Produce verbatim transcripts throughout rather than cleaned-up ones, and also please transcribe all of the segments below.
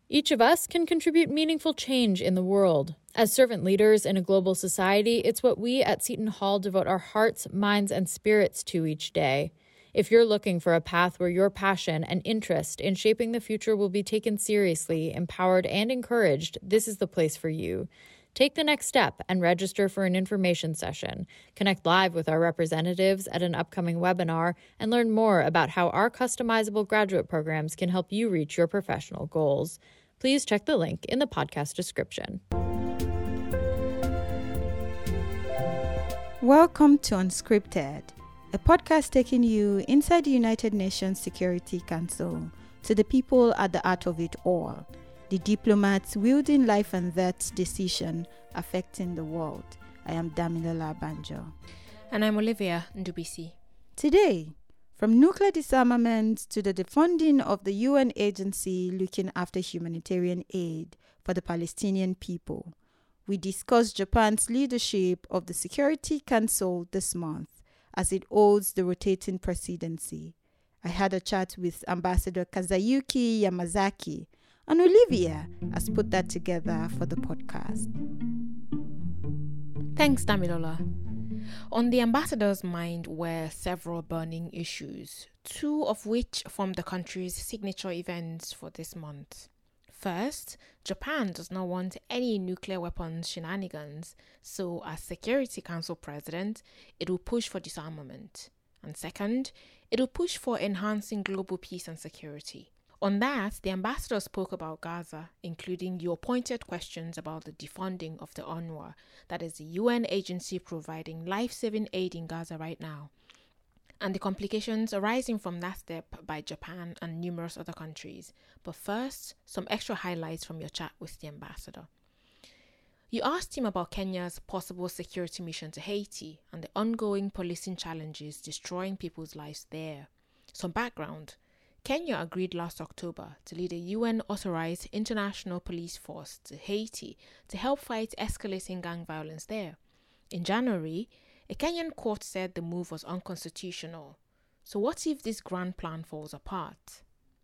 Each of us can contribute meaningful change in the world. As servant leaders in a global society, it's what we at Seton Hall devote our hearts, minds, and spirits to each day. If you're looking for a path where your passion and interest in shaping the future will be taken seriously, empowered, and encouraged, this is the place for you. Take the next step and register for an information session. Connect live with our representatives at an upcoming webinar and learn more about how our customizable graduate programs can help you reach your professional goals. Please check the link in the podcast description. Welcome to Unscripted, a podcast taking you inside the United Nations Security Council to the people at the heart of it all, the diplomats wielding life and death decision affecting the world. I am Damilola Banjo. And I'm Olivia Ndubisi. Today, from nuclear disarmament to the defunding of the U N agency looking after humanitarian aid for the Palestinian people, we discuss Japan's leadership of the Security Council this month as it holds the rotating presidency. I had a chat with Ambassador Kazuyuki Yamazaki, and Olivia has put that together for the podcast. Thanks, Damilola. On the ambassador's mind were several burning issues, two of which form the country's signature events for this month. First, Japan does not want any nuclear weapons shenanigans, so as Security Council President, it will push for disarmament. And second, it will push for enhancing global peace and security. On that, the ambassador spoke about Gaza, including your pointed questions about the defunding of the UNRWA, that is the U N agency providing life-saving aid in Gaza right now, and the complications arising from that step by Japan and numerous other countries. But first, some extra highlights from your chat with the ambassador. You asked him about Kenya's possible security mission to Haiti and the ongoing policing challenges destroying people's lives there. Some background. Kenya agreed last October to lead a U N-authorized international police force to Haiti to help fight escalating gang violence there. In January, a Kenyan court said the move was unconstitutional. So what if this grand plan falls apart?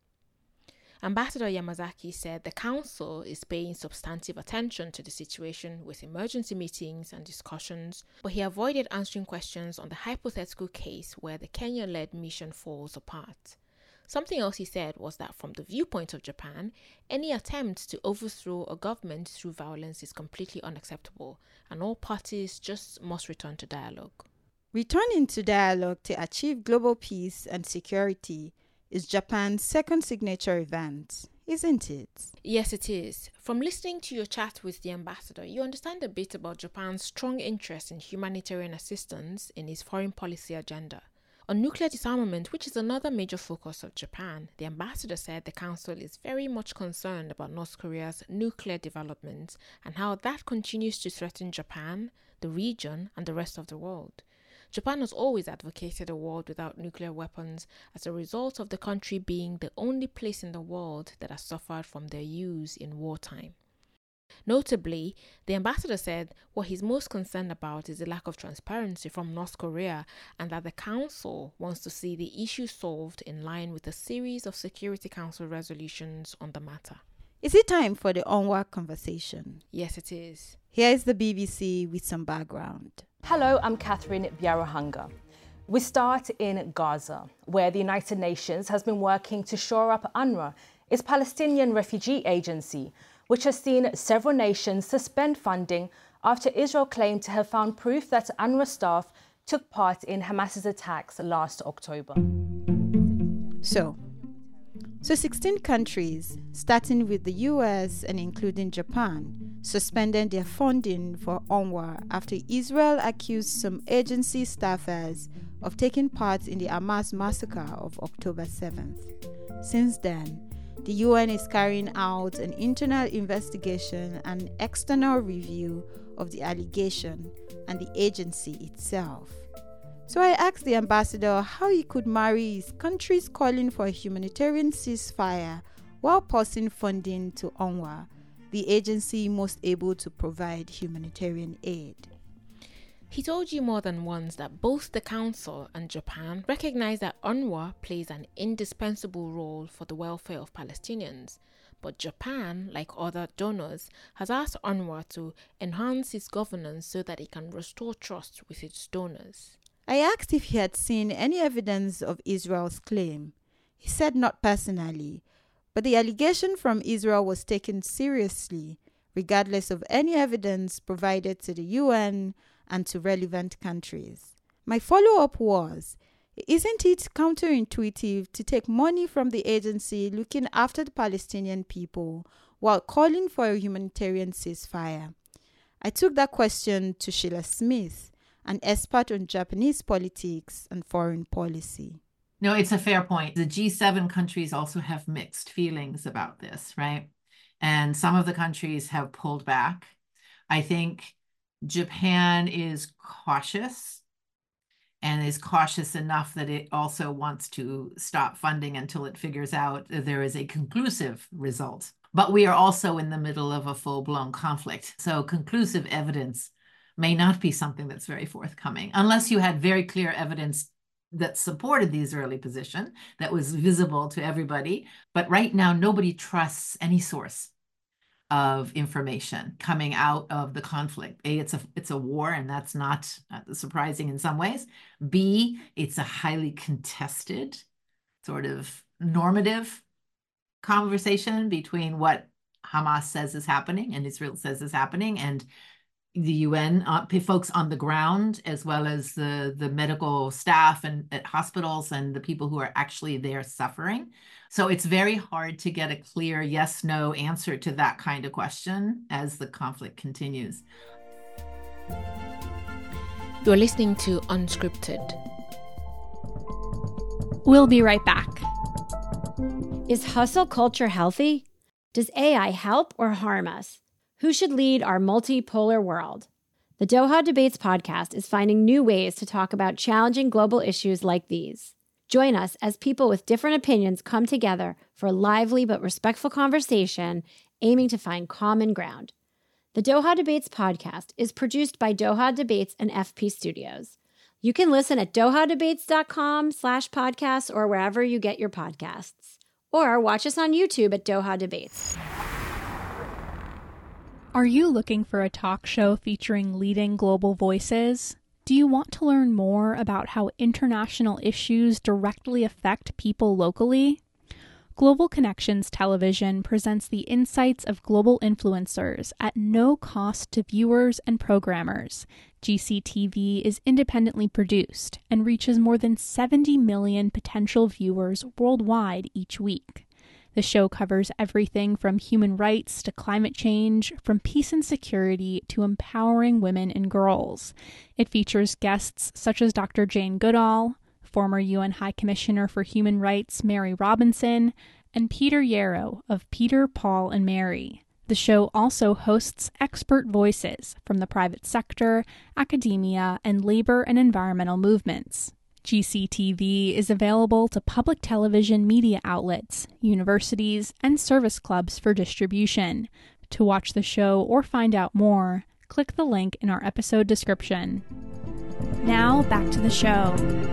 Ambassador Yamazaki said the council is paying substantive attention to the situation with emergency meetings and discussions, but he avoided answering questions on the hypothetical case where the Kenya-led mission falls apart. Something else he said was that from the viewpoint of Japan, any attempt to overthrow a government through violence is completely unacceptable, and all parties just must return to dialogue. Returning to dialogue to achieve global peace and security is Japan's second signature event, isn't it? Yes, it is. From listening to your chat with the ambassador, you understand a bit about Japan's strong interest in humanitarian assistance in its foreign policy agenda. On nuclear disarmament, which is another major focus of Japan, the ambassador said the council is very much concerned about North Korea's nuclear development and how that continues to threaten Japan, the region, and the rest of the world. Japan has always advocated a world without nuclear weapons as a result of the country being the only place in the world that has suffered from their use in wartime. Notably, the ambassador said what he's most concerned about is the lack of transparency from North Korea and that the council wants to see the issue solved in line with a series of Security Council resolutions on the matter. Is it time for the UNRWA conversation? Yes, it is. Here is the B B C with some background. Hello, I'm Catherine Biarahanga. We start in Gaza, where the United Nations has been working to shore up UNRWA, its Palestinian refugee agency, which has seen several nations suspend funding after Israel claimed to have found proof that UNRWA staff took part in Hamas's attacks last October. So, so sixteen countries, starting with the U S and including Japan, suspended their funding for UNRWA after Israel accused some agency staffers of taking part in the Hamas massacre of October seventh. Since then, the U N is carrying out an internal investigation and external review of the allegation and the agency itself. So I asked the ambassador how he could marry his country's calling for a humanitarian ceasefire while pausing funding to UNRWA, the agency most able to provide humanitarian aid. He told you more than once that both the Council and Japan recognize that UNRWA plays an indispensable role for the welfare of Palestinians, But Japan, like other donors, has asked UNRWA to enhance its governance so that it can restore trust with its donors. I asked if he had seen any evidence of Israel's claim. He said not personally, but the allegation from Israel was taken seriously, regardless of any evidence provided to the U N and to relevant countries. My follow-up was, isn't it counterintuitive to take money from the agency looking after the Palestinian people while calling for a humanitarian ceasefire? I took that question to Sheila Smith, an expert on Japanese politics and foreign policy. No, it's a fair point. The G seven countries also have mixed feelings about this, right? And some of the countries have pulled back. I think Japan is cautious and is cautious enough that it also wants to stop funding until it figures out there is a conclusive result. But we are also in the middle of a full-blown conflict. So conclusive evidence may not be something that's very forthcoming, unless you had very clear evidence that supported the Israeli position, that was visible to everybody. But right now, nobody trusts any source of information coming out of the conflict. A, it's a it's a war, and that's not uh, surprising in some ways. B, it's a highly contested, sort of normative conversation between what Hamas says is happening and Israel says is happening, and the U N uh, folks on the ground, as well as the, the medical staff and at hospitals and the people who are actually there suffering. So it's very hard to get a clear yes, no answer to that kind of question as the conflict continues. You're listening to Unscripted. We'll be right back. Is hustle culture healthy? Does A I help or harm us? Who should lead our multipolar world? The Doha Debates podcast is finding new ways to talk about challenging global issues like these. Join us as people with different opinions come together for lively but respectful conversation, aiming to find common ground. The Doha Debates podcast is produced by Doha Debates and F P Studios. You can listen at dohadebates.com slash podcasts or wherever you get your podcasts. Or watch us on YouTube at Doha Debates. Are you looking for a talk show featuring leading global voices? Do you want to learn more about how international issues directly affect people locally? Global Connections Television presents the insights of global influencers at no cost to viewers and programmers. G C T V is independently produced and reaches more than seventy million potential viewers worldwide each week. The show covers everything from human rights to climate change, from peace and security to empowering women and girls. It features guests such as Doctor Jane Goodall, former U N High Commissioner for Human Rights Mary Robinson, and Peter Yarrow of Peter, Paul, and Mary. The show also hosts expert voices from the private sector, academia, and labor and environmental movements. G C T V is available to public television media outlets, universities, and service clubs for distribution. To watch the show or find out more, click the link in our episode description. Now, back to the show.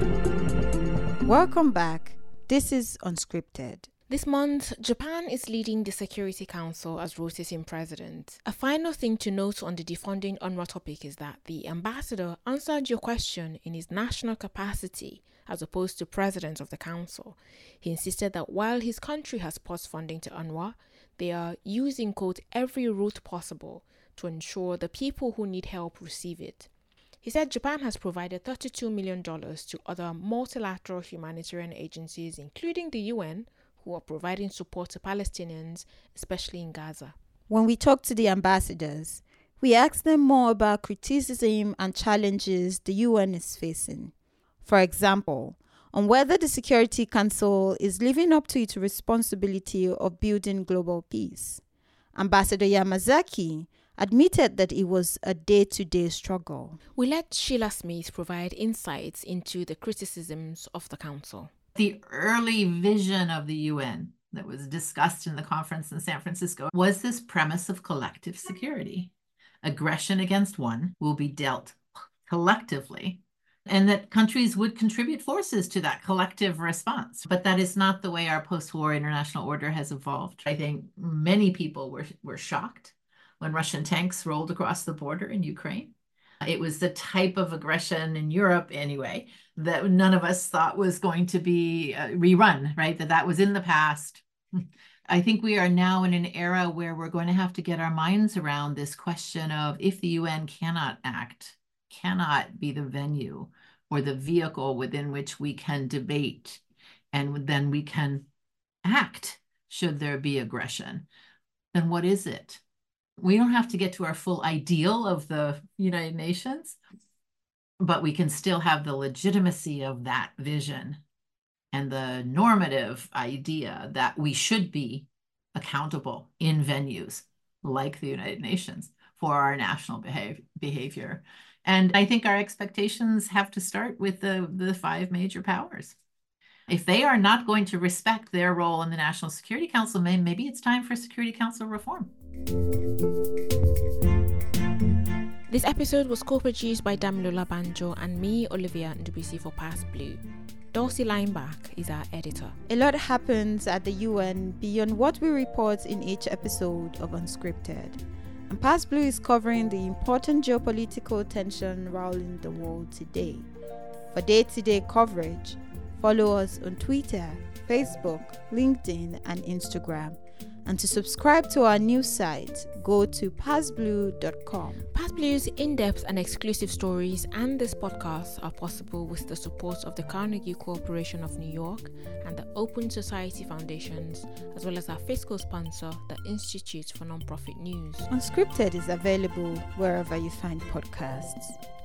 Welcome back. This is Unscripted. This month, Japan is leading the Security Council as rotating president. A final thing to note on the defunding UNRWA topic is that the ambassador answered your question in his national capacity as opposed to president of the council. He insisted that while his country has paused funding to UNRWA, they are using, quote, every route possible to ensure the people who need help receive it. He said Japan has provided thirty-two million dollars to other multilateral humanitarian agencies, including the U N, who are providing support to Palestinians, especially in Gaza. When we talked to the ambassadors, we asked them more about criticism and challenges the U N is facing. For example, on whether the Security Council is living up to its responsibility of building global peace. Ambassador Yamazaki admitted that it was a day-to-day struggle. We let Sheila Smith provide insights into the criticisms of the council. The early vision of the U N that was discussed in the conference in San Francisco was this premise of collective security. Aggression against one will be dealt collectively and that countries would contribute forces to that collective response. But that is not the way our post-war international order has evolved. I think many people were, were shocked when Russian tanks rolled across the border in Ukraine. It was the type of aggression in Europe, anyway, that none of us thought was going to be uh, rerun, right? That that was in the past. I think we are now in an era where we're going to have to get our minds around this question of, if the U N cannot act, cannot be the venue or the vehicle within which we can debate, and then we can act should there be aggression, then what is it? We don't have to get to our full ideal of the United Nations, but we can still have the legitimacy of that vision and the normative idea that we should be accountable in venues like the United Nations for our national behave behavior. And I think our expectations have to start with the, the five major powers. If they are not going to respect their role in the National Security Council, maybe it's time for Security Council reform. This episode was co-produced by Damilola Banjo and me, Olivia Ndubuisi, for Past Blue. Dulcie Lineback is our editor. A lot happens at the U N beyond what we report in each episode of Unscripted. And Past Blue is covering the important geopolitical tension rolling the world today. For day-to-day coverage, follow us on Twitter, Facebook, LinkedIn, and Instagram. And to subscribe to our news site, go to past blue dot com. Past Blue's in-depth and exclusive stories and this podcast are possible with the support of the Carnegie Corporation of New York and the Open Society Foundations, as well as our fiscal sponsor, the Institute for Nonprofit News. Unscripted is available wherever you find podcasts.